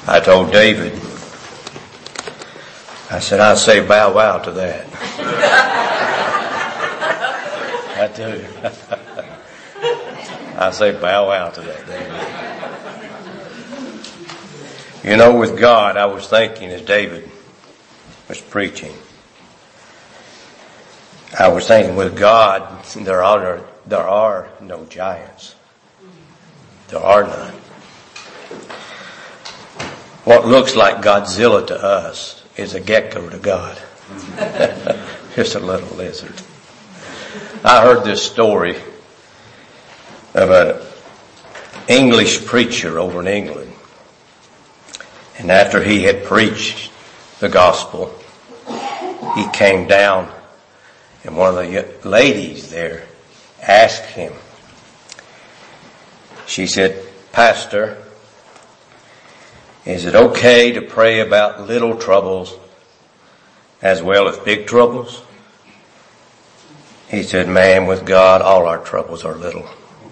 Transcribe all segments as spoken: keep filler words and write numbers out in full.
I told David, I said, I say bow wow to that. I do. I say bow wow to that, David. You know, with God, I was thinking as David was preaching, I was thinking with God, there are, there are no giants. There are none. What looks like Godzilla to us is a gecko to God. Just a little lizard. I heard this story of an English preacher over in England. And after he had preached the gospel, he came down and one of the ladies there asked him, she said, Pastor, is it okay to pray about little troubles as well as big troubles? He said, ma'am, with God, all our troubles are little.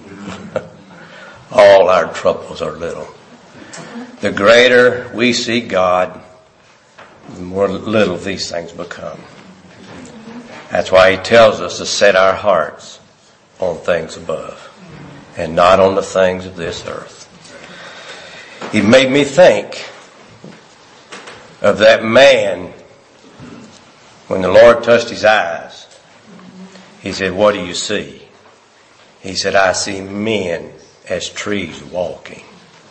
All our troubles are little. The greater we see God, the more little these things become. That's why he tells us to set our hearts on things above and not on the things of this earth. He made me think of that man when the Lord touched his eyes. He said, what do you see? He said, I see men as trees walking.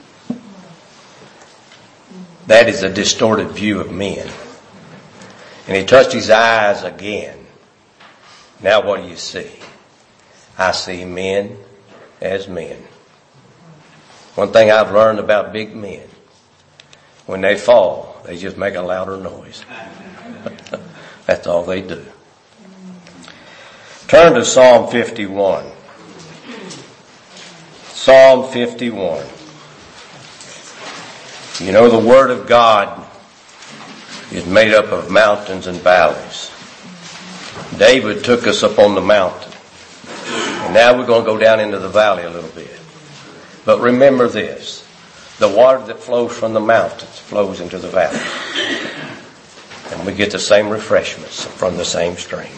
That is a distorted view of men. And he touched his eyes again. Now what do you see? I see men as men. One thing I've learned about big men, when they fall, they just make a louder noise. That's all they do. Turn to Psalm fifty-one. Psalm fifty-one. You know, the Word of God is made up of mountains and valleys. David took us up on the mountain. And now we're going to go down into the valley a little bit. But remember this. The water that flows from the mountains flows into the valley. And we get the same refreshments from the same stream.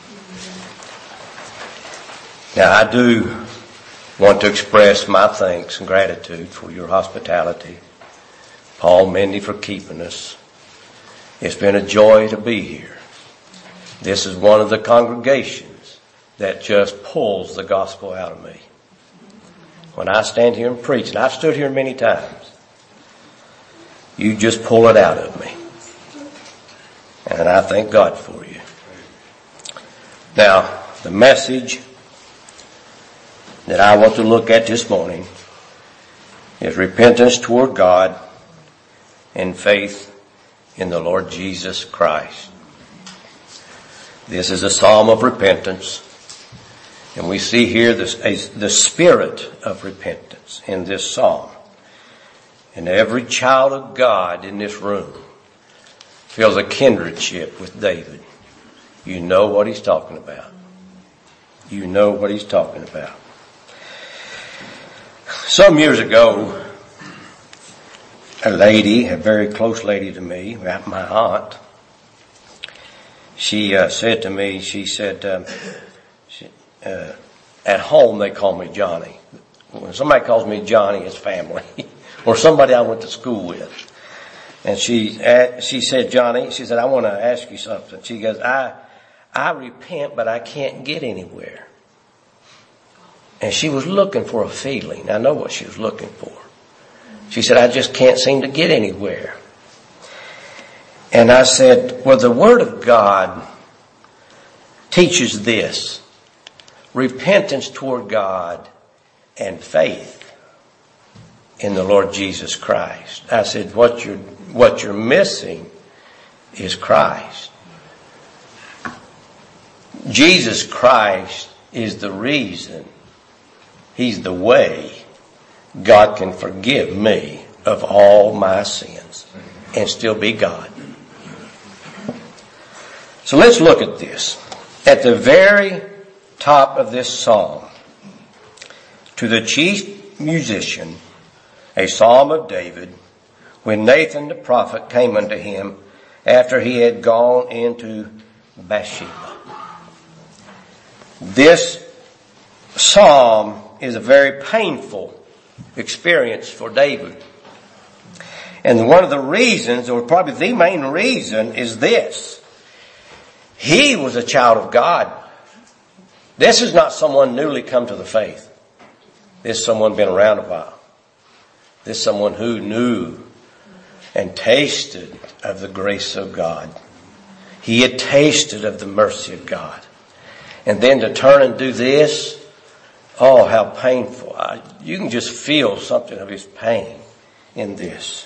Now I do want to express my thanks and gratitude for your hospitality. Paul Mendy for keeping us. It's been a joy to be here. This is one of the congregations that just pulls the gospel out of me. When I stand here and preach, and I've stood here many times, you just pull it out of me. And I thank God for you. Now, the message that I want to look at this morning is repentance toward God and faith in the Lord Jesus Christ. This is a psalm of repentance. And we see here this, the spirit of repentance in this psalm. And every child of God in this room feels a kindredship with David. You know what he's talking about. You know what he's talking about. Some years ago, a lady, a very close lady to me, my aunt, she uh, said to me, she said, um, she, uh, at home they call me Johnny. When somebody calls me Johnny, it's family. Or somebody I went to school with. And she, uh, she said, Johnny, she said, I want to ask you something. She goes, I, I repent, but I can't get anywhere. And she was looking for a feeling. I know what she was looking for. She said, I just can't seem to get anywhere. And I said, well, the Word of God teaches this. Repentance toward God and faith in the Lord Jesus Christ. I said, what you're, what you're missing is Christ. Jesus Christ is the reason. He's the way God can forgive me of all my sins and still be God. So let's look at this. At the very top of this psalm, to the chief musician, a psalm of David, when Nathan the prophet came unto him after he had gone into Bathsheba. This psalm is a very painful experience for David. And one of the reasons, or probably the main reason, is this. He was a child of God. This is not someone newly come to the faith. This is someone been around a while. This is someone who knew and tasted of the grace of God. He had tasted of the mercy of God. And then to turn and do this, oh, how painful. I, you can just feel something of his pain in this.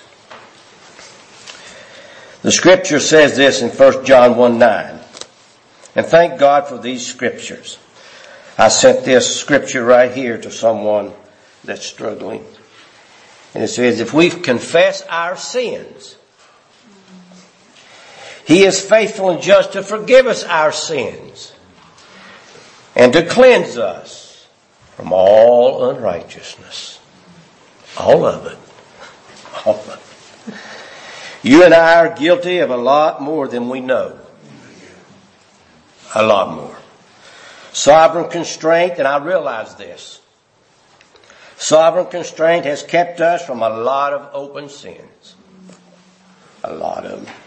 The scripture says this in First John one nine. And thank God for these scriptures. I sent this scripture right here to someone that's struggling. And it says, if we confess our sins, He is faithful and just to forgive us our sins and to cleanse us from all unrighteousness. All of it. All of it. You and I are guilty of a lot more than we know. A lot more. Sovereign constraint, and I realize this. Sovereign constraint has kept us from a lot of open sins. A lot of them.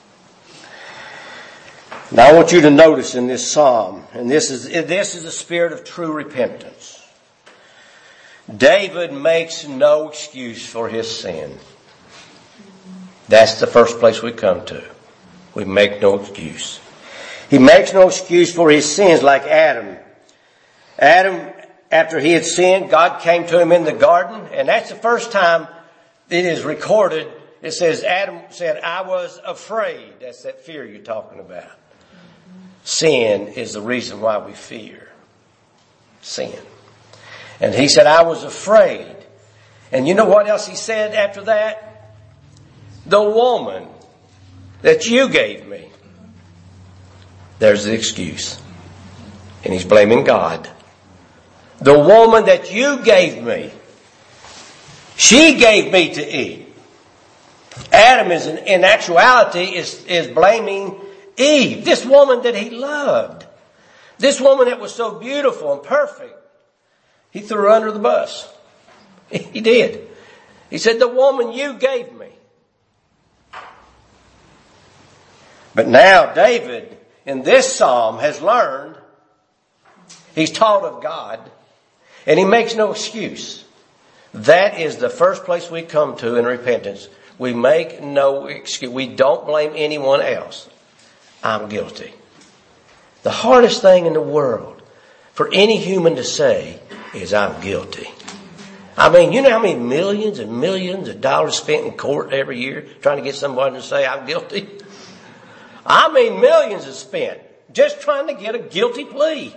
Now I want you to notice in this psalm, and this is, this is the spirit of true repentance. David makes no excuse for his sin. That's the first place we come to. We make no excuse. He makes no excuse for his sins like Adam. Adam, after he had sinned, God came to him in the garden, and that's the first time it is recorded. It says Adam said, I was afraid. That's that fear you're talking about. Sin is the reason why we fear. Sin. And he said, I was afraid. And you know what else he said after that? The woman that you gave me. There's the excuse. And he's blaming God. The woman that you gave me, she gave me to eat. Adam is in, in actuality is, is blaming Eve, this woman that he loved. This woman that was so beautiful and perfect. He threw her under the bus. He did. He said, the woman you gave me. But now David, in this psalm, has learned, he's taught of God, and he makes no excuse. That is the first place we come to in repentance. We make no excuse. We don't blame anyone else. I'm guilty. The hardest thing in the world for any human to say is I'm guilty. I mean, you know how many millions and millions of dollars spent in court every year trying to get somebody to say I'm guilty? I mean, millions are spent just trying to get a guilty plea.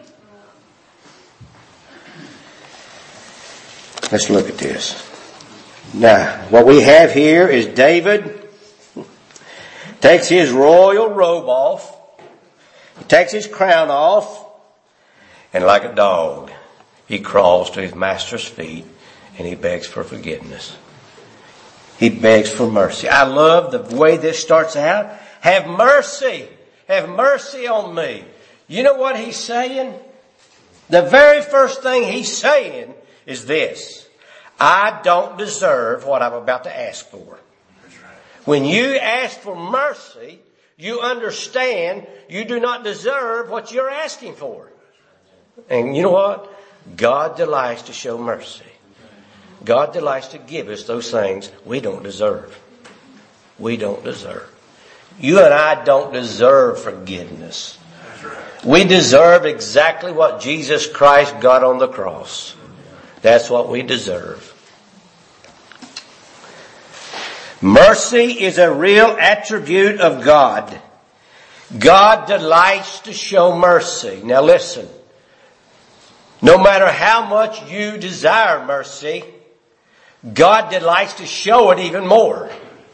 Let's look at this. Now, what we have here is David takes his royal robe off. He takes his crown off. And like a dog, he crawls to his master's feet and he begs for forgiveness. He begs for mercy. I love the way this starts out. Have mercy. Have mercy on me. You know what he's saying? The very first thing he's saying is this. I don't deserve what I'm about to ask for. When you ask for mercy, you understand you do not deserve what you're asking for. And you know what? God delights to show mercy. God delights to give us those things we don't deserve. We don't deserve. You and I don't deserve forgiveness. We deserve exactly what Jesus Christ got on the cross. That's what we deserve. Mercy is a real attribute of God. God delights to show mercy. Now listen. No matter how much you desire mercy, God delights to show it even more.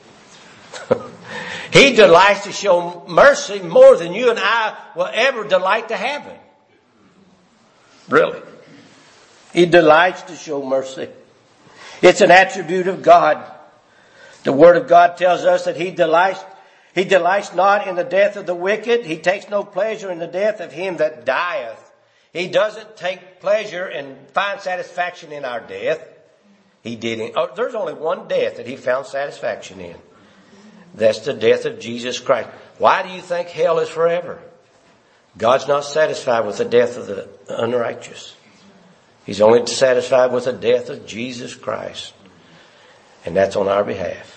He delights to show mercy more than you and I will ever delight to have it. Really. He delights to show mercy. It's an attribute of God. The Word of God tells us that He delights, He delights not in the death of the wicked. He takes no pleasure in the death of him that dieth. He doesn't take pleasure and find satisfaction in our death. He didn't. Oh, there's only one death that He found satisfaction in. That's the death of Jesus Christ. Why do you think hell is forever? God's not satisfied with the death of the unrighteous. He's only satisfied with the death of Jesus Christ. And that's on our behalf.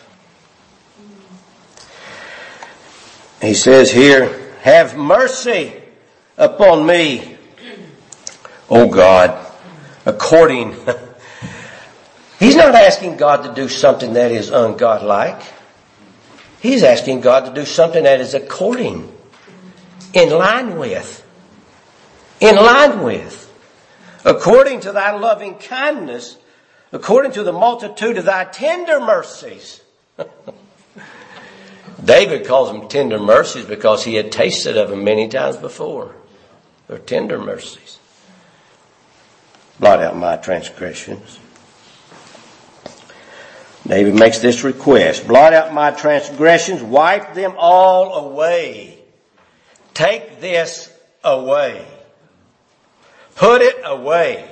He says here, have mercy upon me, O God, according. He's not asking God to do something that is ungodlike. He's asking God to do something that is according, in line with, in line with, according to thy loving kindness, according to the multitude of thy tender mercies. David calls them tender mercies because he had tasted of them many times before. They're tender mercies. Blot out my transgressions. David makes this request. Blot out my transgressions. Wipe them all away. Take this away. Put it away.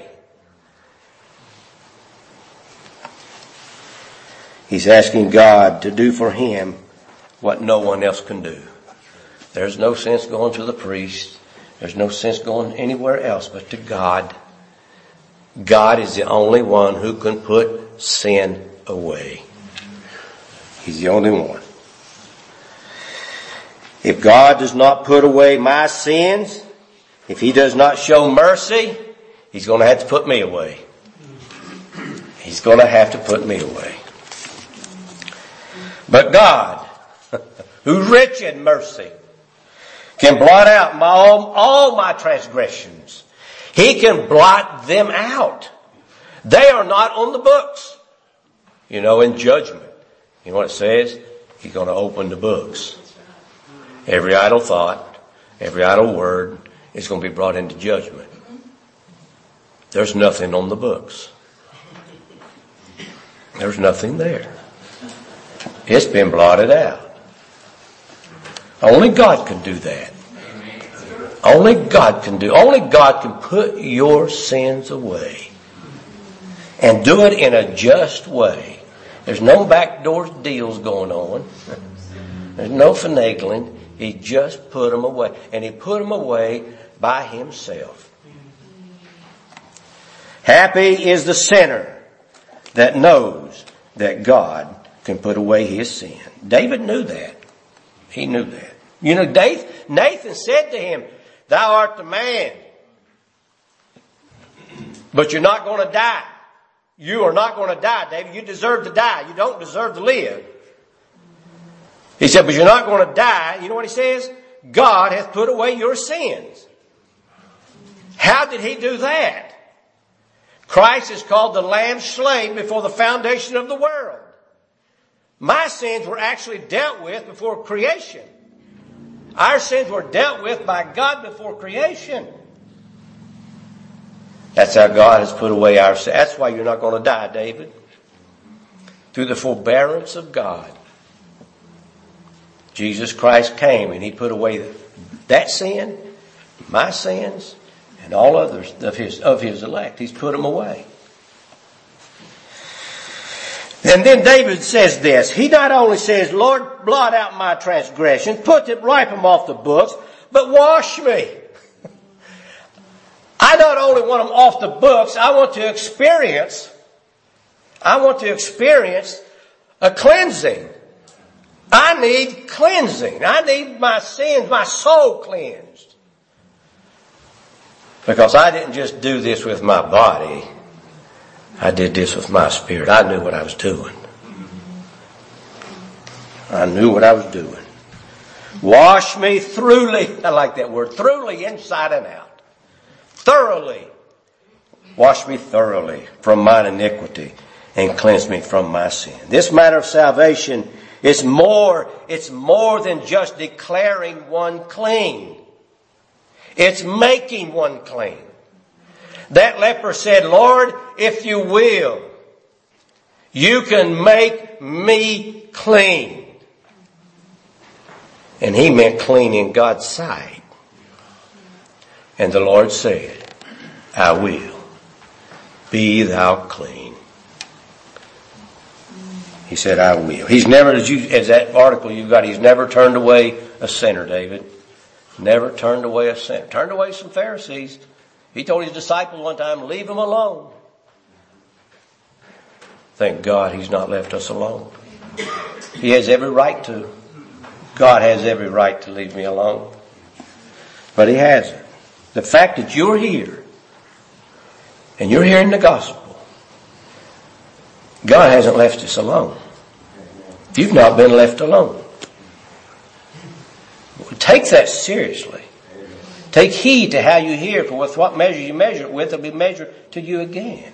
He's asking God to do for him what no one else can do. There's no sense going to the priest. There's no sense going anywhere else but to God. God is the only one who can put sin away. He's the only one. If God does not put away my sins, if He does not show mercy, He's going to have to put me away. He's going to have to put me away. But God, who's rich in mercy, can blot out my, all, all my transgressions. He can blot them out. They are not on the books. You know, in judgment. You know what it says? He's going to open the books. Every idle thought, every idle word is going to be brought into judgment. There's nothing on the books. There's nothing there. It's been blotted out. Only God can do that. Only God can do. Only God can put your sins away. And do it in a just way. There's no backdoor deals going on. There's no finagling. He just put them away. And He put them away by Himself. Happy is the sinner that knows that God can put away his sin. David knew that. He knew that. You know, Nathan said to him, thou art the man, but you're not going to die. You are not going to die, David. You deserve to die. You don't deserve to live. He said, but you're not going to die. You know what he says? God hath put away your sins. How did He do that? Christ is called the Lamb slain before the foundation of the world. My sins were actually dealt with before creation. Our sins were dealt with by God before creation. That's how God has put away our sins. That's why you're not going to die, David. Through the forbearance of God. Jesus Christ came and He put away that sin, my sins, and all others of His, of His elect. He's put them away. And then David says this. He not only says, Lord, blot out my transgressions, put them, wipe them off the books, but wash me. I not only want them off the books, I want to experience, I want to experience a cleansing. I need cleansing. I need my sins, my soul cleansed. Because I didn't just do this with my body. I did this with my spirit. I knew what I was doing. I knew what I was doing. Wash me thoroughly. I like that word. Thoroughly, inside and out. Thoroughly. Wash me thoroughly from mine iniquity and cleanse me from my sin. This matter of salvation is more, it's more than just declaring one clean. It's making one clean. That leper said, Lord, if you will, you can make me clean. And he meant clean in God's sight. And the Lord said, I will. Be thou clean. He said, I will. He's never, as, you, as that article you got, he's never turned away a sinner, David. Never turned away a sinner. Turned away some Pharisees. He told his disciples one time, leave them alone. Thank God he's not left us alone. He has every right to. God has every right to leave me alone. But he hasn't. The fact that you're here and you're hearing the gospel, God hasn't left us alone. You've not been left alone. Take that seriously. Take heed to how you hear, for with what measure you measure it with, it'll be measured to you again.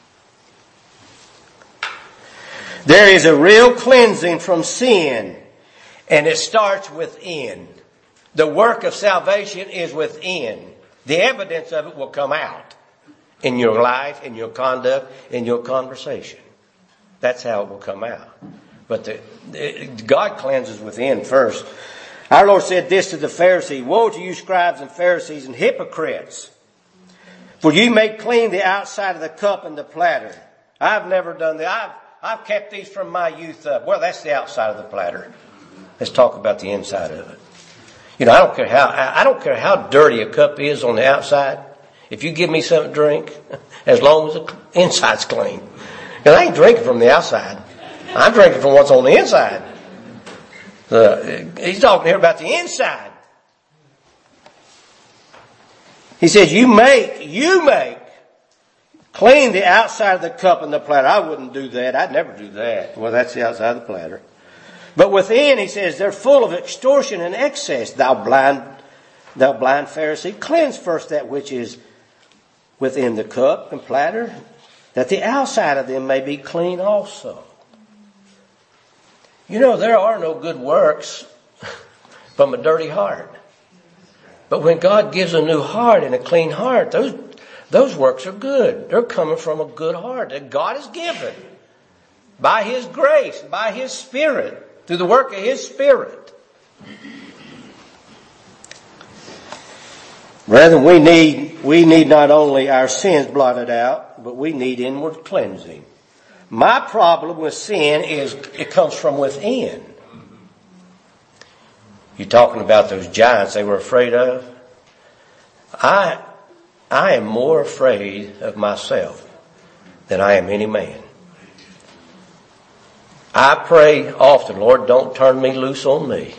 There is a real cleansing from sin, and it starts within. The work of salvation is within. The evidence of it will come out in your life, in your conduct, in your conversation. That's how it will come out. But the, the, God cleanses within first. Our Lord said this to the Pharisees, woe to you scribes and Pharisees and hypocrites, for you make clean the outside of the cup and the platter. I've never done that. I've, I've kept these from my youth up. Well, that's the outside of the platter. Let's talk about the inside of it. You know, I don't care how, I don't care how dirty a cup is on the outside. If you give me something to drink, as long as the inside's clean. Because I ain't drinking from the outside. I'm drinking from what's on the inside. Uh, he's talking here about the inside. He says, you make, you make, clean the outside of the cup and the platter. I wouldn't do that. I'd never do that. Well, that's the outside of the platter. But within, he says, they're full of extortion and excess. Thou blind, thou blind Pharisee, cleanse first that which is within the cup and platter, that the outside of them may be clean also. You know, there are no good works from a dirty heart. But when God gives a new heart and a clean heart, those, those works are good. They're coming from a good heart that God has given by His grace, by His Spirit, through the work of His Spirit. Brethren, we need, we need not only our sins blotted out, but we need inward cleansing. My problem with sin is it comes from within. You're talking about those giants they were afraid of. I, I am more afraid of myself than I am any man. I pray often, Lord, don't turn me loose on me.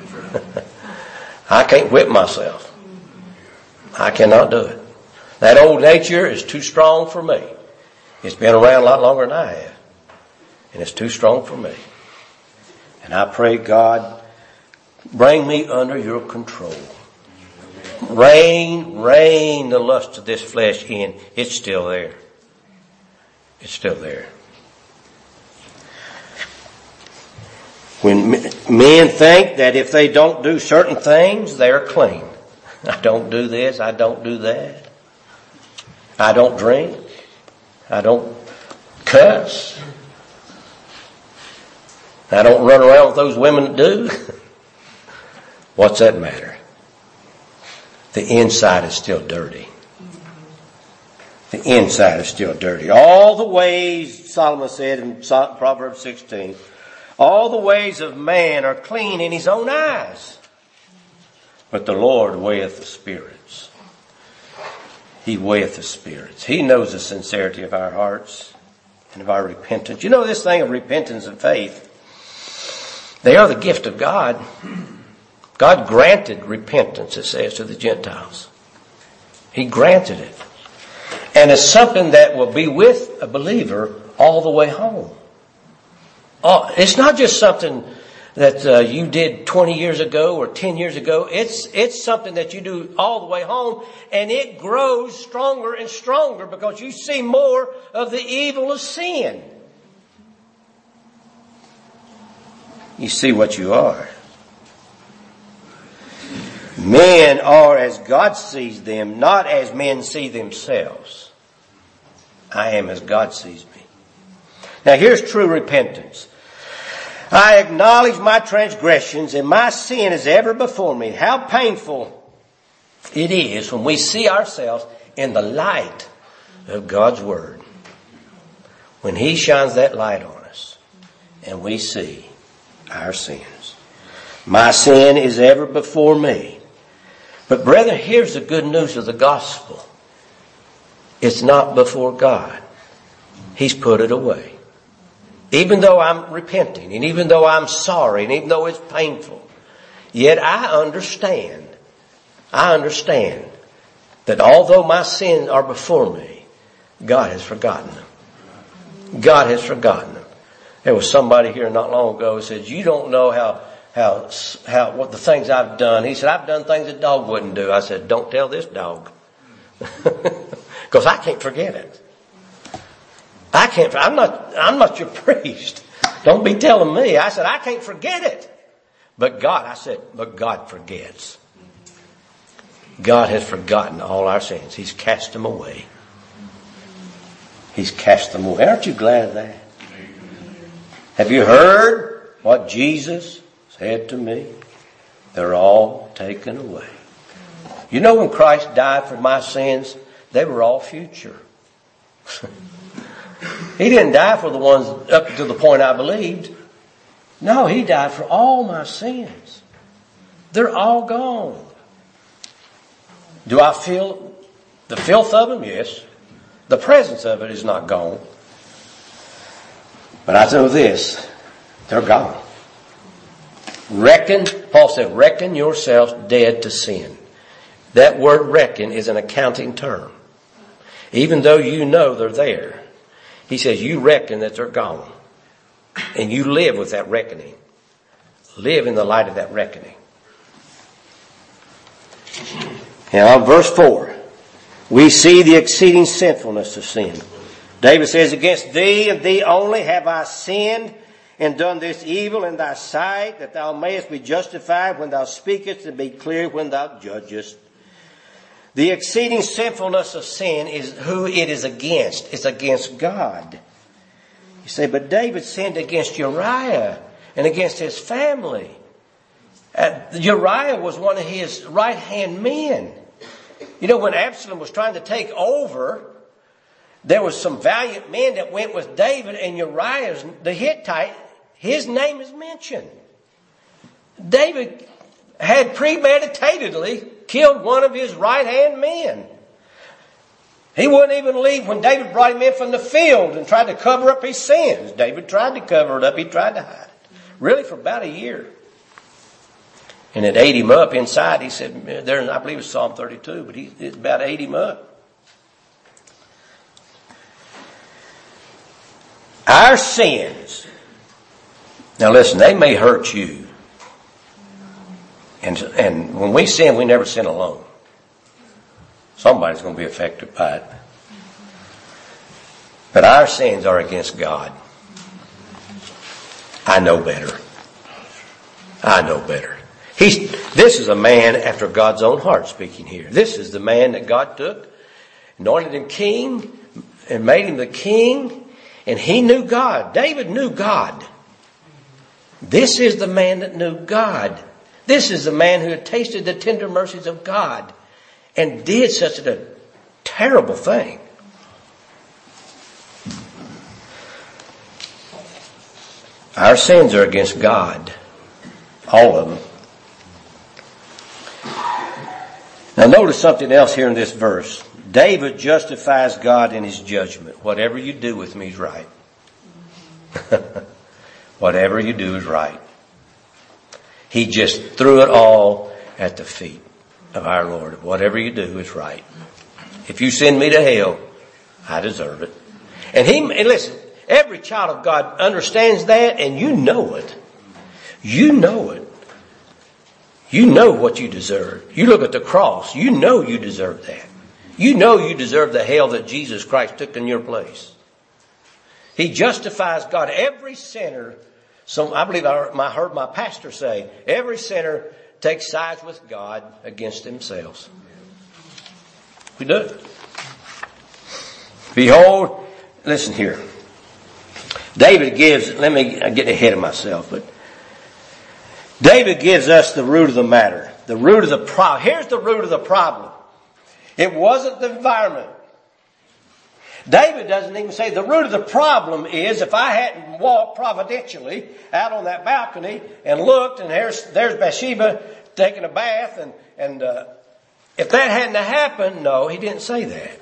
I can't whip myself. I cannot do it. That old nature is too strong for me. It's been around a lot longer than I have. And it's too strong for me. And I pray, God, bring me under your control. Rein, rein the lust of this flesh in. It's still there. It's still there. When men think that if they don't do certain things, they're clean. I don't do this, I don't do that. I don't drink. I don't cuss. I don't run around with those women that do. What's that matter? The inside is still dirty. The inside is still dirty. All the ways, Solomon said in Proverbs sixteen, all the ways of man are clean in his own eyes. But the Lord weigheth the spirits. He weigheth the spirits. He knows the sincerity of our hearts and of our repentance. You know this thing of repentance and faith, they are the gift of God. God granted repentance, it says, to the Gentiles. He granted it. And it's something that will be with a believer all the way home. Oh, it's not just something that uh, you did twenty years ago or ten years ago. It's, it's something that you do all the way home, and it grows stronger and stronger because you see more of the evil of sin. You see what you are. Men are as God sees them, not as men see themselves. I am as God sees me. Now here's true repentance. I acknowledge my transgressions, and my sin is ever before me. How painful it is when we see ourselves in the light of God's Word. When He shines that light on us, and we see our sins. My sin is ever before me. But brethren, here's the good news of the gospel. It's not before God. He's put it away. Even though I'm repenting, and even though I'm sorry, and even though it's painful, yet I understand, I understand that although my sins are before me, God has forgotten them. God has forgotten them. There was somebody here not long ago who said, you don't know how How, how, what the things I've done. He said, I've done things a dog wouldn't do. I said, don't tell this dog. Because I can't forget it. I can't, I'm not, I'm not your priest. Don't be telling me. I said, I can't forget it. But God, I said, but God forgets. God has forgotten all our sins. He's cast them away. He's cast them away. Aren't you glad of that? Have you heard what Jesus said to me? They're all taken away. You know, when Christ died for my sins, they were all future. He didn't die for the ones up to the point I believed. No, He died for all my sins. They're all gone. Do I feel the filth of them? Yes. The presence of it is not gone. But I know this, they're gone. Reckon, Paul said, reckon yourselves dead to sin. That word reckon is an accounting term. Even though you know they're there, he says you reckon that they're gone. And you live with that reckoning. Live in the light of that reckoning. Now, verse four, we see the exceeding sinfulness of sin. David says, against thee and thee only have I sinned, and done this evil in thy sight, that thou mayest be justified when thou speakest, and be clear when thou judgest. The exceeding sinfulness of sin is who it is against. It's against God. You say, but David sinned against Uriah and against his family. Uh, Uriah was one of his right-hand men. You know, when Absalom was trying to take over, there was some valiant men that went with David, and Uriah, the Hittite, his name is mentioned. David had premeditatedly killed one of his right-hand men. He wouldn't even leave when David brought him in from the field and tried to cover up his sins. David tried to cover it up. He tried to hide it. Really for about a year. And it ate him up inside. He said, there, I believe it's Psalm thirty-two, but he, it about ate him up. Our sins, now listen, they may hurt you. And, and when we sin, we never sin alone. Somebody's going to be affected by it. But our sins are against God. I know better. I know better. He's, this is a man after God's own heart speaking here. This is the man that God took, anointed him king, and made him the king. And he knew God. David knew God. This is the man that knew God. This is the man who had tasted the tender mercies of God and did such a terrible thing. Our sins are against God. All of them. Now notice something else here in this verse. David justifies God in his judgment. Whatever you do with me is right. Whatever you do is right. He just threw it all at the feet of our Lord. Whatever you do is right. If you send me to hell, I deserve it. And he, and listen, every child of God understands that, and you know it. You know it. You know what you deserve. You look at the cross, you know you deserve that. You know you deserve the hell that Jesus Christ took in your place. He justifies God. Every sinner, so I believe I heard my pastor say, every sinner takes sides with God against themselves. We do. Behold, listen here. David gives, let me get ahead of myself, but David gives us the root of the matter. The root of the problem. Here's the root of the problem. It wasn't the environment. David doesn't even say the root of the problem is if I hadn't walked providentially out on that balcony and looked and there's, there's Bathsheba taking a bath and, and uh, if that hadn't happened, no, he didn't say that.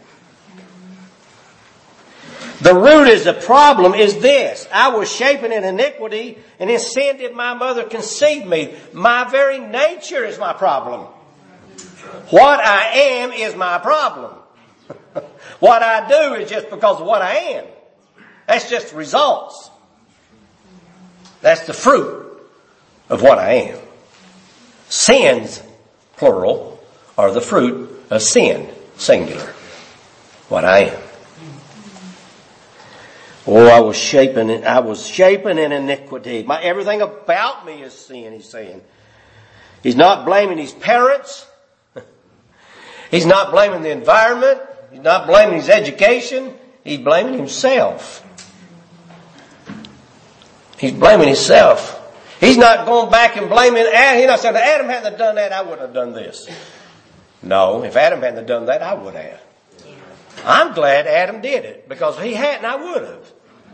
The root is the problem is this. I was shapen in iniquity, and in sin did my mother conceive me. My very nature is my problem. What I am is my problem. What I do is just because of what I am. That's just results. That's the fruit of what I am. Sins, plural, are the fruit of sin, singular. What I am. Oh, I was shapen in, I was shapen in iniquity. My, everything about me is sin, he's saying. He's not blaming his parents. He's not blaming the environment. He's not blaming his education. He's blaming himself. He's blaming himself. He's not going back and blaming Adam. He's not saying, if Adam hadn't done that, I wouldn't have done this. No, if Adam hadn't done that, I would have. I'm glad Adam did it, because if he hadn't, I would have.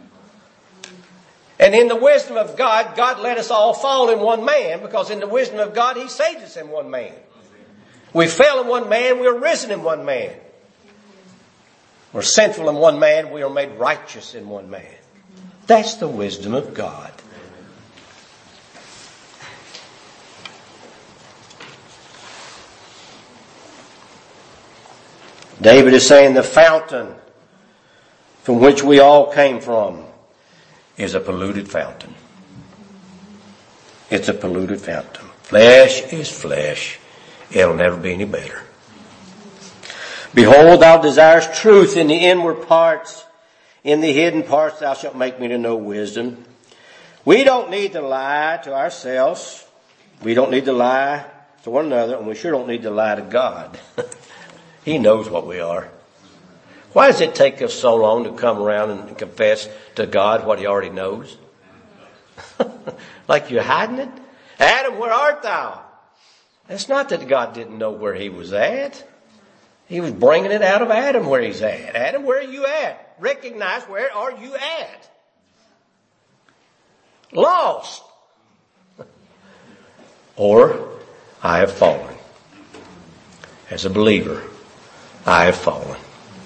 And in the wisdom of God, God let us all fall in one man, because in the wisdom of God, he saved us in one man. We fell in one man, we are risen in one man. We're sinful in one man, we are made righteous in one man. That's the wisdom of God. David is saying the fountain from which we all came from is a polluted fountain. It's a polluted fountain. Flesh is flesh. It'll never be any better. Behold, thou desirest truth in the inward parts. In the hidden parts thou shalt make me to know wisdom. We don't need to lie to ourselves. We don't need to lie to one another. And we sure don't need to lie to God. He knows what we are. Why does it take us so long to come around and confess to God what he already knows? Like you're hiding it? Adam, where art thou? It's not that God didn't know where he was at. He was bringing it out of Adam where he's at. Adam, where are you at? Recognize, where are you at? Lost. Or, I have fallen. As a believer, I have fallen.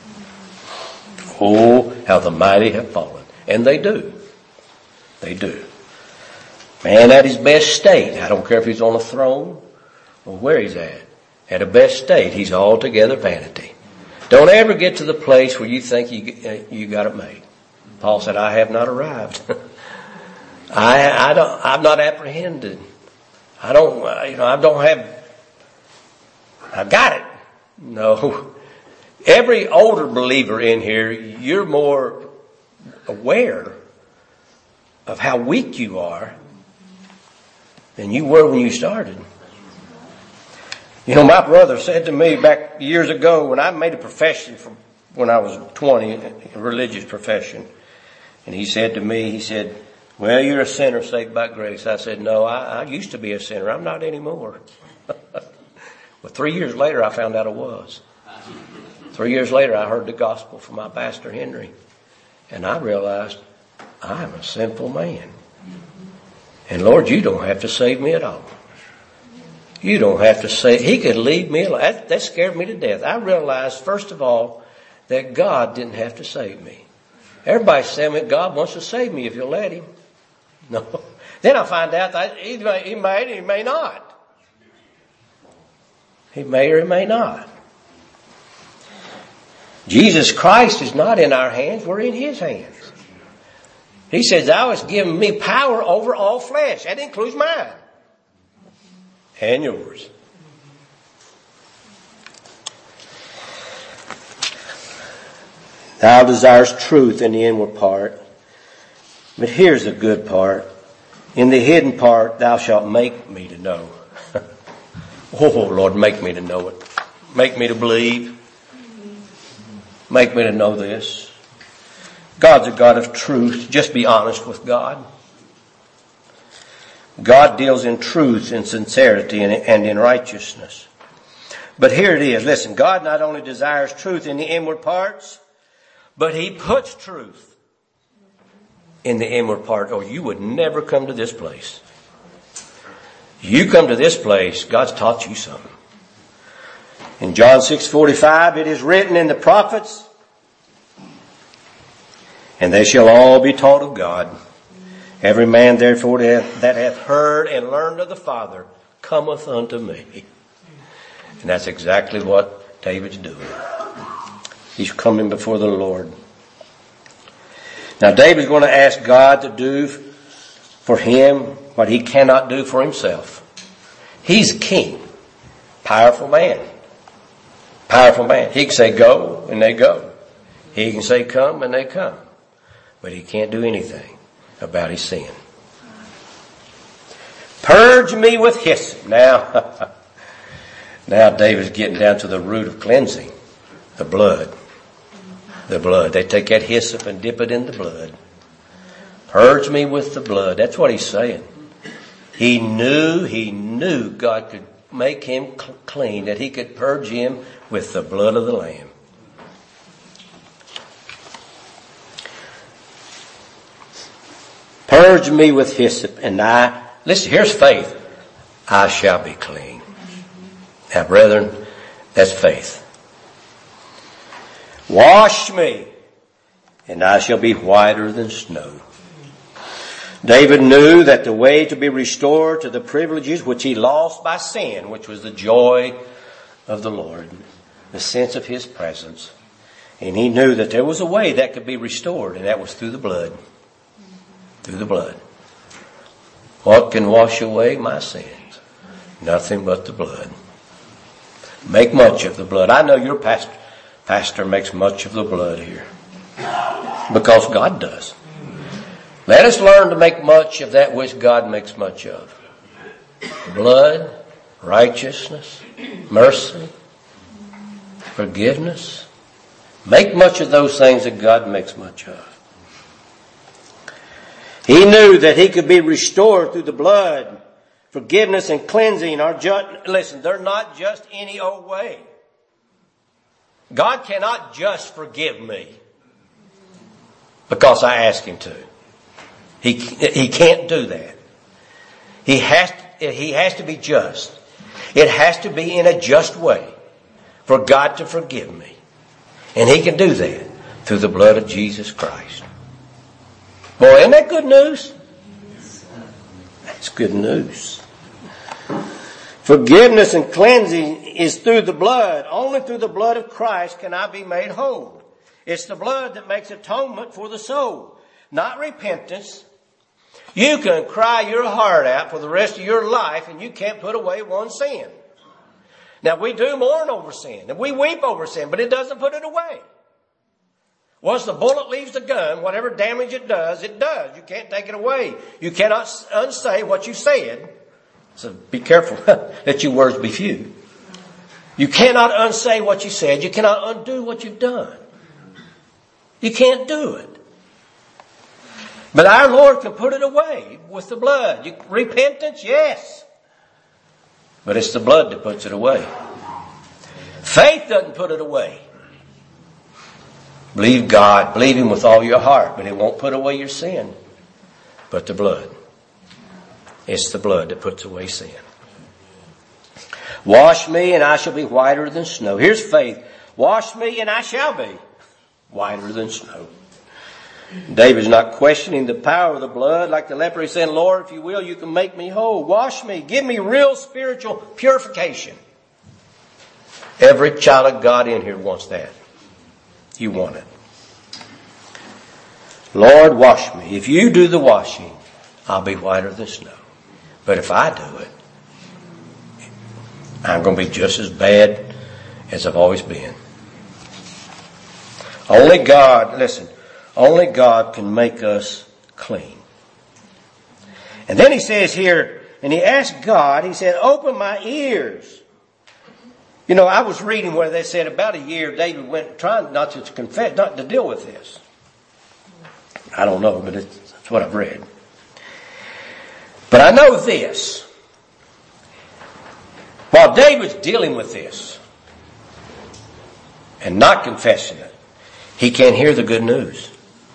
Oh, how the mighty have fallen. And they do. They do. Man at his best state, I don't care if he's on a throne or where he's at. At a best state, he's altogether vanity. Don't ever get to the place where you think you, you got it made. Paul said, I have not arrived. I, I don't, I've not apprehended. I don't, you know, I don't have, I've got it. No. Every older believer in here, you're more aware of how weak you are than you were when you started. You know, my brother said to me back years ago when I made a profession from when I was twenty, a religious profession, and he said to me, he said, well, you're a sinner saved by grace. I said, no, I, I used to be a sinner. I'm not anymore. Well, three years later, I found out I was. Three years later, I heard the gospel from my pastor, Henry. And I realized, I'm a sinful man. And Lord, you don't have to save me at all. You don't have to save. He could leave me alone. That, that scared me to death. I realized, first of all, that God didn't have to save me. Everybody's saying that God wants to save me if you'll let him. No. Then I find out that he may, he may, he may not. He may or he may not. Jesus Christ is not in our hands. We're in his hands. He says, thou hast given me power over all flesh. That includes mine. And yours. Thou desirest truth in the inward part. But here's the good part. In the hidden part, thou shalt make me to know. Oh, Lord, make me to know it. Make me to believe. Make me to know this. God's a God of truth. Just be honest with God. God deals in truth, in sincerity, and in righteousness. But here it is. Listen, God not only desires truth in the inward parts, but He puts truth in the inward part, or you would never come to this place. You come to this place, God's taught you something. In John six forty-five, it is written in the prophets, and they shall all be taught of God. Every man therefore that hath heard and learned of the Father cometh unto me. And that's exactly what David's doing. He's coming before the Lord. Now David's going to ask God to do for him what he cannot do for himself. He's king. Powerful man. Powerful man. He can say go and they go. He can say come and they come. But he can't do anything about his sin. Purge me with hyssop. Now, now David's getting down to the root of cleansing. The blood. The blood. They take that hyssop and dip it in the blood. Purge me with the blood. That's what he's saying. He knew, he knew God could make him clean, that He could purge him with the blood of the Lamb. Purge me with hyssop, and I, listen, here's faith. I shall be clean. Now, brethren, that's faith. Wash me, and I shall be whiter than snow. David knew that the way to be restored to the privileges which he lost by sin, which was the joy of the Lord, the sense of His presence, and he knew that there was a way that could be restored, and that was through the blood. Through the blood. What can wash away my sins? Nothing but the blood. Make much of the blood. I know your pastor, pastor makes much of the blood here. Because God does. Let us learn to make much of that which God makes much of. Blood, righteousness, mercy, forgiveness. Make much of those things that God makes much of. He knew that he could be restored through the blood. Forgiveness and cleansing are just, listen, they're not just any old way. God cannot just forgive me because I ask Him to. He, he can't do that. He has, to, he has to be just. It has to be in a just way for God to forgive me. And He can do that through the blood of Jesus Christ. Boy, isn't that good news? That's good news. Forgiveness and cleansing is through the blood. Only through the blood of Christ can I be made whole. It's the blood that makes atonement for the soul, not repentance. You can cry your heart out for the rest of your life and you can't put away one sin. Now we do mourn over sin and we weep over sin, but it doesn't put it away. Once the bullet leaves the gun, whatever damage it does, it does. You can't take it away. You cannot unsay what you said. So be careful that your words be few. You cannot unsay what you said. You cannot undo what you've done. You can't do it. But our Lord can put it away with the blood. You, repentance, yes. But it's the blood that puts it away. Faith doesn't put it away. Believe God, believe Him with all your heart, but it won't put away your sin. But the blood. It's the blood that puts away sin. Wash me and I shall be whiter than snow. Here's faith. Wash me and I shall be whiter than snow. David's not questioning the power of the blood like the leper. He's saying, Lord, if you will, you can make me whole. Wash me. Give me real spiritual purification. Every child of God in here wants that. You want it. Lord, wash me. If you do the washing, I'll be whiter than snow. But if I do it, I'm going to be just as bad as I've always been. Only God, listen, only God can make us clean. And then he says here, and he asked God, he said, open my ears. You know, I was reading where they said about a year David went trying not to confess, not to deal with this. I don't know, but it's, it's what I've read. But I know this. While David's dealing with this and not confessing it, he can't hear the good news.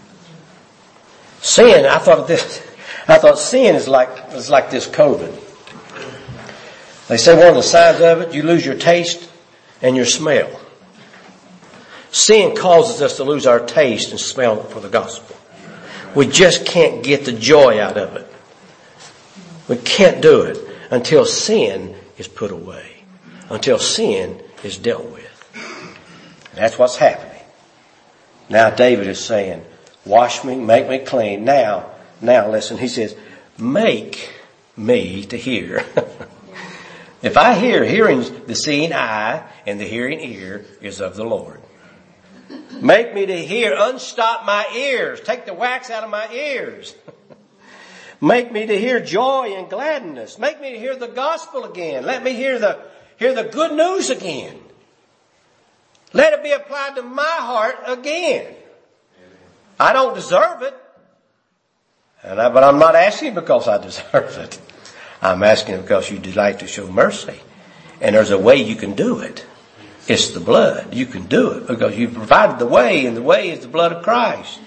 Sin, I thought of this, I thought sin is like, is like this COVID. They say one of the signs of it, you lose your taste and your smell. Sin causes us to lose our taste and smell for the gospel. We just can't get the joy out of it. We can't do it until sin is put away. Until sin is dealt with. That's what's happening. Now David is saying, wash me, make me clean. Now, now listen, he says, make me to hear. If I hear, hearing, the seeing eye and the hearing ear is of the Lord. Make me to hear, unstop my ears, take the wax out of my ears. Make me to hear joy and gladness. Make me to hear the gospel again. Let me hear the, hear the good news again. Let it be applied to my heart again. I don't deserve it. And I, but I'm not asking because I deserve it. I'm asking because you delight to show mercy. And there's a way you can do it. It's the blood. You can do it because you've provided the way, and the way is the blood of Christ.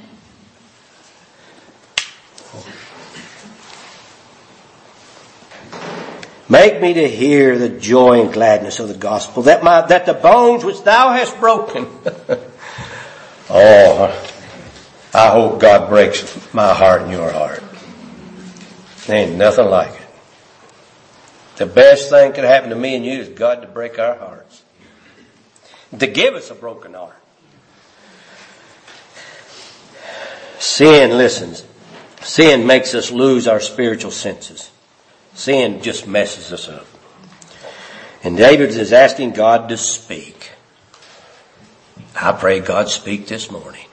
Make me to hear the joy and gladness of the gospel, that my, that the bones which thou hast broken. Oh, I hope God breaks my heart and your heart. There ain't nothing like it. The best thing could happen to me and you is God to break our hearts. To give us a broken heart. Sin, listens. Sin makes us lose our spiritual senses. Sin just messes us up. And David is asking God to speak. I pray God speak this morning.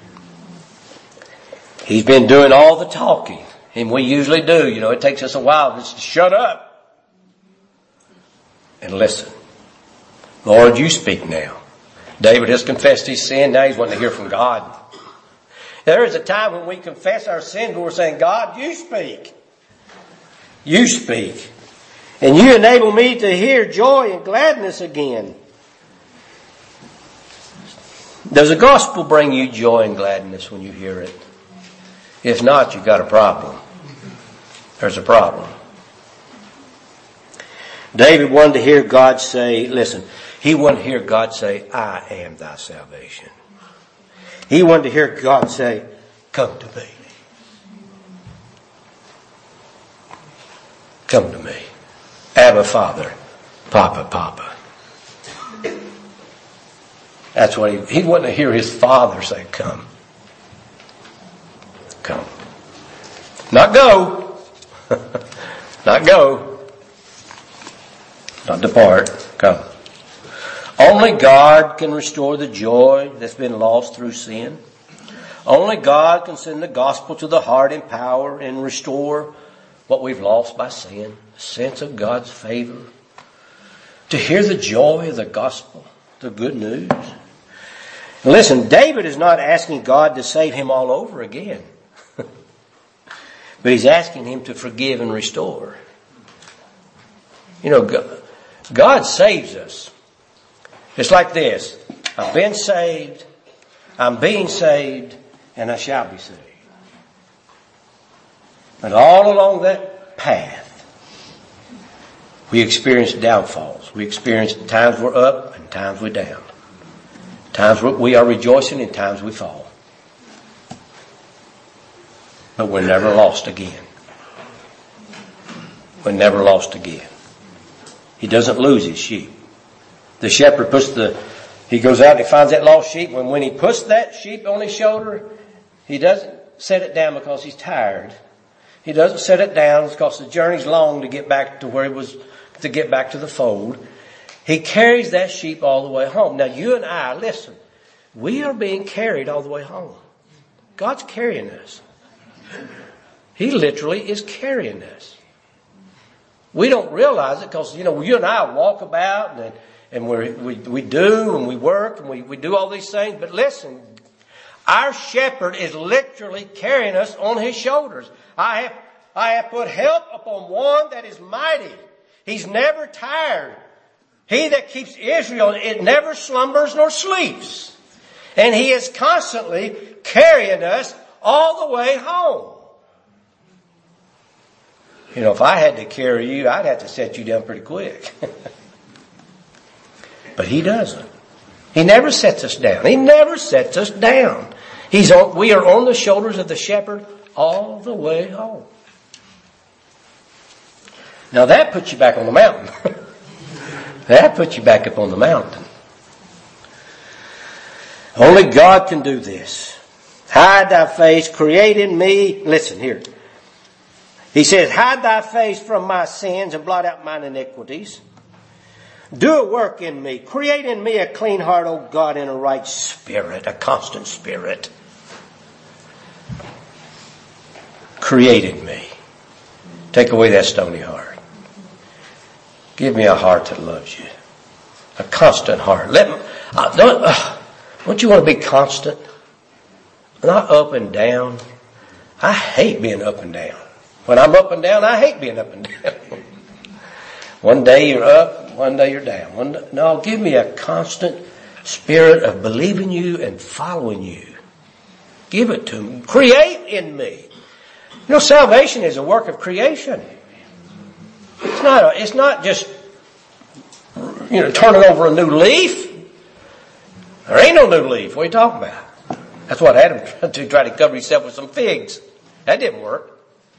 He's been doing all the talking. And we usually do. You know, it takes us a while just to shut up and listen. Lord, you speak now. David has confessed his sin. Now he's wanting to hear from God. There is a time when we confess our sin, but we're saying, God, you speak. You speak. And you enable me to hear joy and gladness again. Does the gospel bring you joy and gladness when you hear it? If not, you've got a problem. There's a problem. David wanted to hear God say, listen, he wanted to hear God say, I am thy salvation. He wanted to hear God say, come to me. Come to me. Abba, Father. Papa, Papa. That's what he, he wanted to hear his father say, come. Come. Not go. Not go. Not depart. Come. Only God can restore the joy that's been lost through sin. Only God can send the gospel to the heart in power and restore what we've lost by sin. A sense of God's favor. To hear the joy of the gospel. The good news. Listen, David is not asking God to save him all over again. But he's asking him to forgive and restore. You know, God, God saves us. It's like this. I've been saved, I'm being saved, and I shall be saved. And all along that path, we experience downfalls. We experience times we're up and times we're down. Times we are rejoicing and times we fall. But we're never lost again. We're never lost again. He doesn't lose his sheep. The shepherd puts the, he goes out and he finds that lost sheep. When, when he puts that sheep on his shoulder, he doesn't set it down because he's tired. He doesn't set it down because the journey's long to get back to where he was, to get back to the fold. He carries that sheep all the way home. Now you and I, listen, we are being carried all the way home. God's carrying us. He literally is carrying us. We don't realize it because, you know, you and I walk about and, and we're, we we do and we work and we, we do all these things. But listen, Our shepherd is literally carrying us on his shoulders. I have, I have put help upon one that is mighty. He's never tired. He that keeps Israel, it never slumbers nor sleeps. And he is constantly carrying us all the way home. You know, if I had to carry you, I'd have to set you down pretty quick. But he doesn't. He never sets us down. He never sets us down. He's on, we are on the shoulders of the shepherd all the way home. Now that puts you back on the mountain. That puts you back up on the mountain. Only God can do this. Hide thy face, create in me. Listen here. He says, hide thy face from my sins and blot out mine iniquities. Do a work in me. Create in me a clean heart, O God, and a right spirit, a constant spirit. Create in me. Take away that stony heart. Give me a heart that loves you. A constant heart. Let me, uh, don't, uh, don't you want to be constant? Not up and down. I hate being up and down. When I'm up and down, I hate being up and down. One day you're up, one day you're down. One day, no, give me a constant spirit of believing you and following you. Give it to me. Create in me. You know, salvation is a work of creation. It's not, a, it's not just, you know, turning over a new leaf. There ain't no new leaf. What are you talking about? That's what Adam tried to try to cover himself with some figs. That didn't work.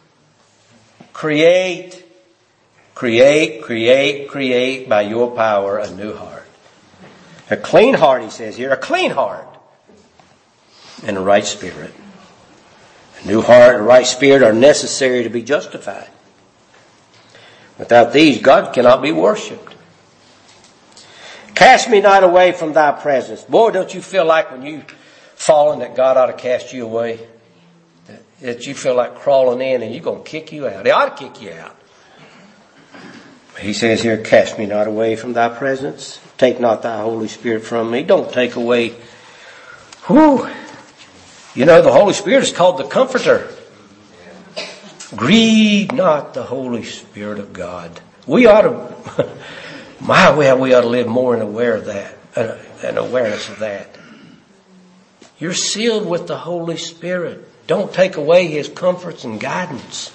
Create, create, create, create by your power a new heart. A clean heart, he says here, a clean heart and a right spirit. A new heart and a right spirit are necessary to be justified. Without these, God cannot be worshipped. Cast me not away from thy presence. Boy, don't you feel like when you fallen that God ought to cast you away? That, that you feel like crawling in and you're going to kick you out. He ought to kick you out. He says here, cast me not away from thy presence. Take not thy Holy Spirit from me. Don't take away. Whew. You know, the Holy Spirit is called the Comforter. Grieve not the Holy Spirit of God. We ought to, my, well, we ought to live more in aware of that, uh, an awareness of that. You're sealed with the Holy Spirit. Don't take away His comforts and guidance.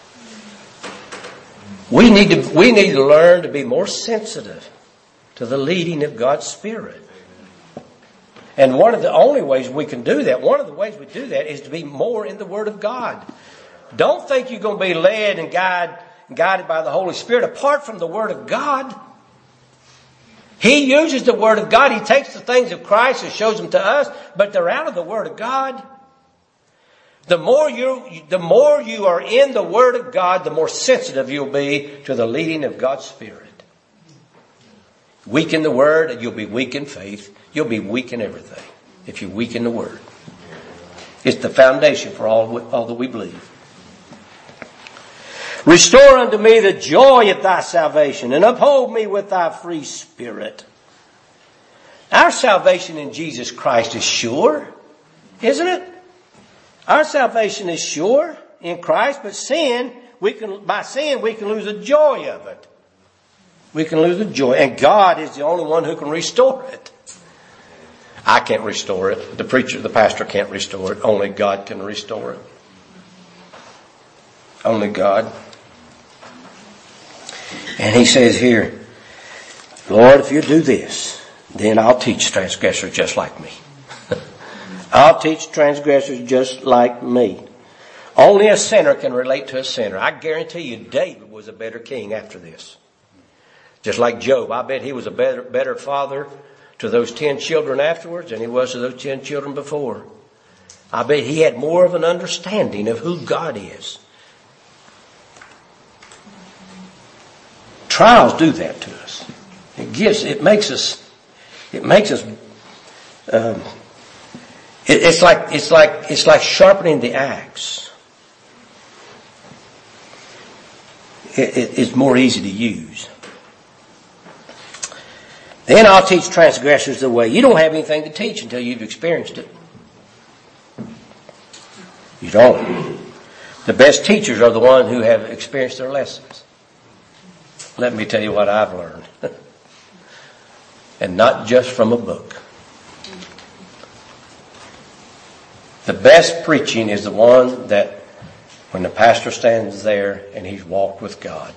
We need to, we need to learn to be more sensitive to the leading of God's Spirit. And one of the only ways we can do that, one of the ways we do that is to be more in the Word of God. Don't think you're going to be led and guided, guided by the Holy Spirit apart from the Word of God. He uses the Word of God. He takes the things of Christ and shows them to us, but they're out of the Word of God. The more you, the more you are in the Word of God, the more sensitive you'll be to the leading of God's Spirit. Weak in the Word, and you'll be weak in faith. You'll be weak in everything if you're weak in the Word. It's the foundation for all, all that we believe. Restore unto me the joy of thy salvation, and uphold me with thy free spirit. Our salvation in Jesus Christ is sure, isn't it? Our salvation is sure in Christ, but sin, we can, by sin, we can lose the joy of it. We can lose the joy, and God is the only one who can restore it. I can't restore it. The preacher, the pastor can't restore it. Only God can restore it. Only God. And he says here, Lord, if you do this, then I'll teach transgressors just like me. I'll teach transgressors just like me. Only a sinner can relate to a sinner. I guarantee you David was a better king after this. Just like Job. I bet he was a better, better father to those ten children afterwards than he was to those ten children before. I bet he had more of an understanding of who God is. Trials do that to us. It gives, it makes us, it makes us, um, it, it's like, it's like, it's like sharpening the axe. It, it, it's more easy to use. Then I'll teach transgressors the way. You don't have anything to teach until you've experienced it. You don't. The best teachers are the ones who have experienced their lessons. Let me tell you what I've learned. And not just from a book. The best preaching is the one that when the pastor stands there and he's walked with God.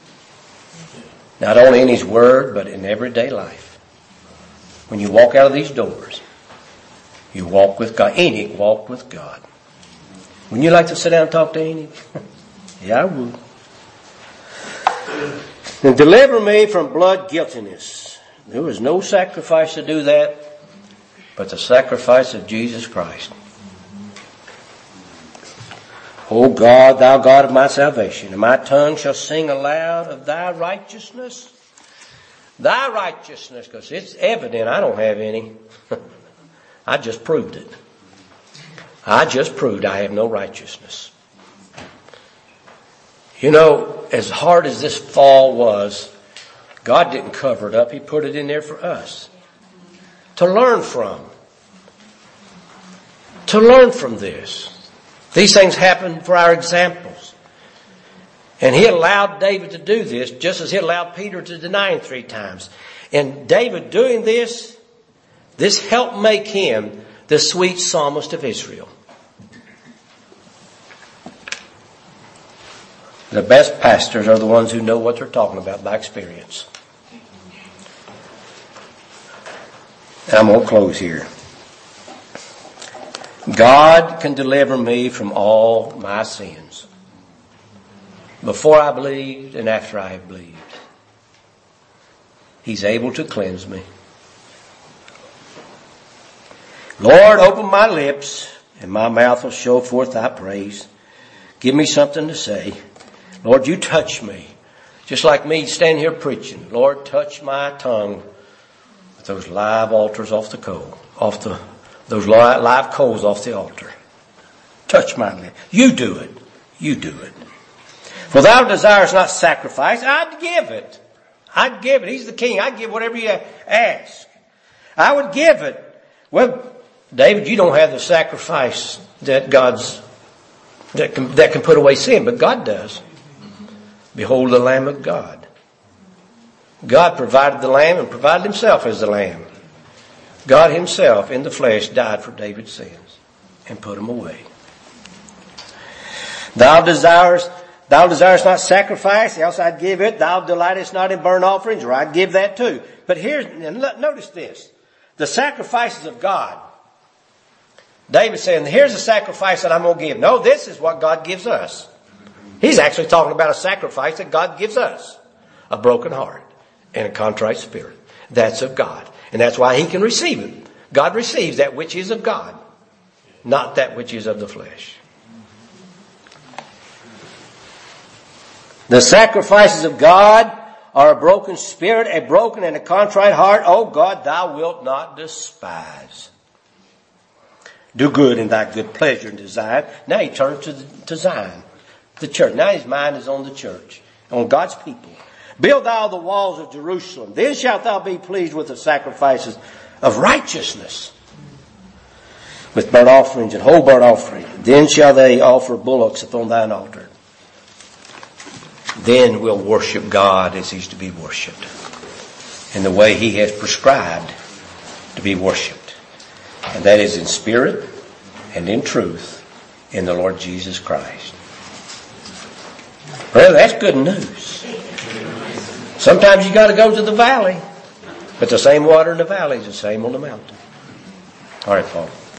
Not only in his word, but in everyday life. When you walk out of these doors, you walk with God. Enoch walked with God. Wouldn't you like to sit down and talk to Enoch? Yeah, I would. And deliver me from blood guiltiness. There was no sacrifice to do that, but the sacrifice of Jesus Christ. O God, thou God of my salvation, and my tongue shall sing aloud of thy righteousness. Thy righteousness, because it's evident I don't have any. I just proved it. I just proved I have no righteousness. You know, as hard as this fall was, God didn't cover it up. He put it in there for us to learn from. To learn from this. These things happen for our examples. And he allowed David to do this just as he allowed Peter to deny him three times. And David doing this, this helped make him the sweet psalmist of Israel. The best pastors are the ones who know what they're talking about by experience. And I'm going to close here. God can deliver me from all my sins. Before I believed and after I have believed. He's able to cleanse me. Lord, open my lips and my mouth will show forth thy praise. Give me something to say. Lord, you touch me. Just like me standing here preaching. Lord, touch my tongue with those live altars off the coal, off the Those live coals off the altar. Touch my lips. You do it. You do it. For thou desirest not sacrifice. I'd give it. I'd give it. He's the king. I'd give whatever you ask. I would give it. Well, David, you don't have the sacrifice that God's, that can, that can put away sin, but God does. Behold the Lamb of God. God provided the Lamb and provided himself as the Lamb. God himself in the flesh died for David's sins and put them away. Thou desirest, thou desirest not sacrifice, else I'd give it. Thou delightest not in burnt offerings, or I'd give that too. But here's, and notice this. The sacrifices of God. David's saying, here's the sacrifice that I'm going to give. No, this is what God gives us. He's actually talking about a sacrifice that God gives us. A broken heart and a contrite spirit. That's of God. And that's why he can receive it. God receives that which is of God, not that which is of the flesh. The sacrifices of God are a broken spirit, a broken and a contrite heart. Oh God, thou wilt not despise. Do good in thy good pleasure and desire. Now he turns to, to Zion, the church. Now his mind is on the church, on God's people. Build thou the walls of Jerusalem. Then shalt thou be pleased with the sacrifices of righteousness, with burnt offerings and whole burnt offering. Then shall they offer bullocks upon thine altar. Then we'll worship God as he's to be worshipped, in the way he has prescribed to be worshipped. And that is in spirit and in truth in the Lord Jesus Christ. Well, that's good news. Sometimes you got to go to the valley, but the same water in the valley is the same on the mountain. All right, Paul.